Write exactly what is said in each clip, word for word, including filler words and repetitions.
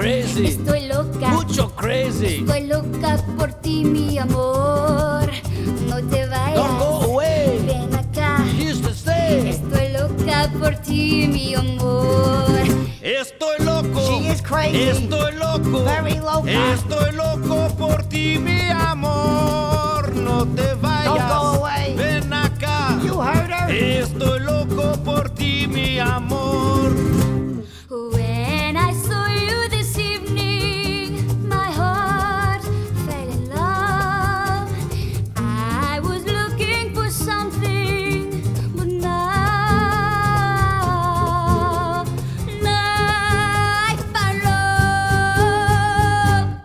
crazy. Estoy loca. Mucho crazy. Estoy loca por ti, mi amor. No te vayas. Don't go away. Ven acá. Here to stay. Estoy loca por ti, mi amor. Estoy loco. She is crazy. Estoy loco. Very loca. Estoy loco por ti, mi amor. No te vayas. Don't go away. Ven acá. You heard her? Estoy loco por ti, mi amor. When I saw you this evening, my heart fell in love. I was looking for something, but now, now I found love.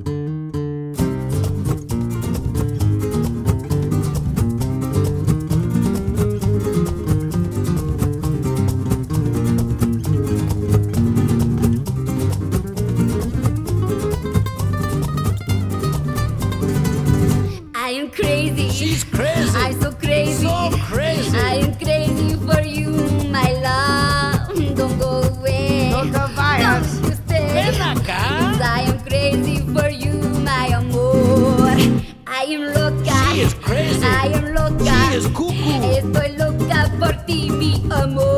I am crazy. She's crazy. I'm so crazy. So crazy. I am crazy for you, my love. Don't go away. No te vayas. Don't you stay. Ven acá. I am crazy for you, my amor. I am loca. She is crazy. I am loca. She is cuckoo. Estoy loca por ti, mi amor.